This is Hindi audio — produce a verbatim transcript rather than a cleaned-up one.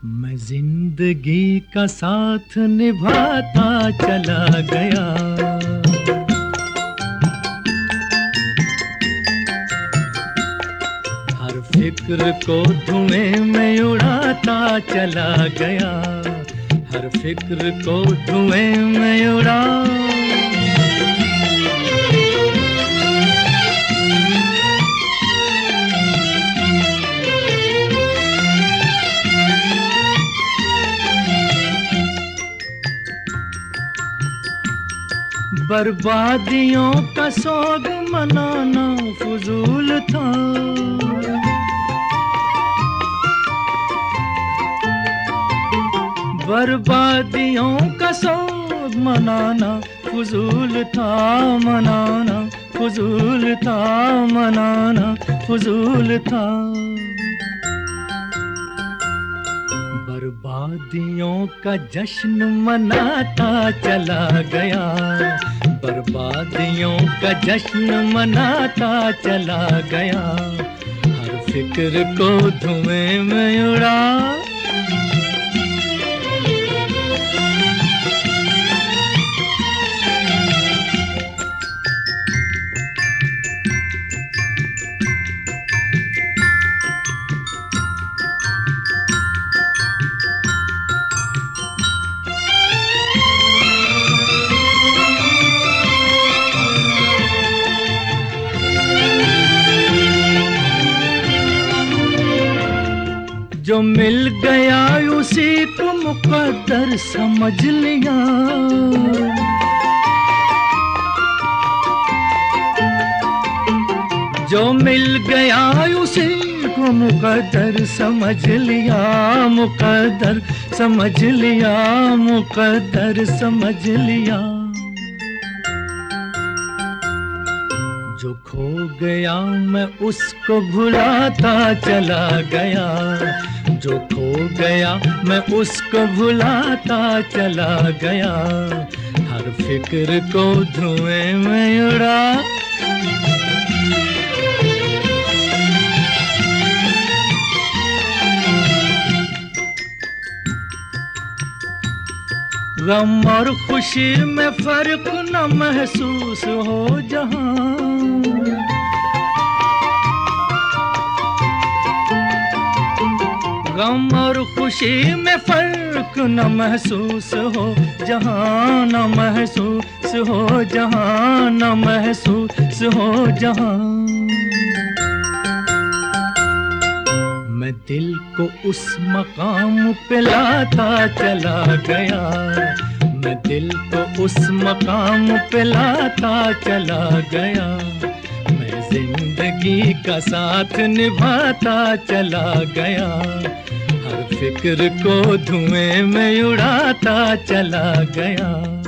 मैं जिंदगी का साथ निभाता चला गया। हर फिक्र को धुएं में उड़ाता चला गया। हर फिक्र को धुएं में उड़ा बर्बादियों का सोग मनाना फजूल था। बर्बादियों का सोग मनाना फजूल था, मनाना फजूल था, मनाना फजूल था। बर्बादियों का जश्न मनाता चला गया। बर्बादियों का जश्न मनाता चला गया। हर फिक्र को धुएं में उड़ा जो मिल गया उसी को मुकद्दर समझ लिया। जो मिल गया उसी को मुकद्दर समझ लिया, मुकद्दर समझ लिया, मुकद्दर समझ लिया। जो खो गया मैं उसको भुलाता चला गया। जो खो गया मैं उसको भुलाता चला गया। हर फिक्र को धुएं में उड़ा गम और खुशी में फर्क न महसूस हो जहां। गम और खुशी में फर्क न महसूस हो जहां, न महसूस हो जहां, न महसूस हो जहां। मैं दिल को उस मकाम पे लाता चला गया। मैं दिल को उस मकाम पे लाता चला गया। मैं जिंदगी का साथ निभाता चला गया। हर फिक्र को धुएं में उड़ाता चला गया।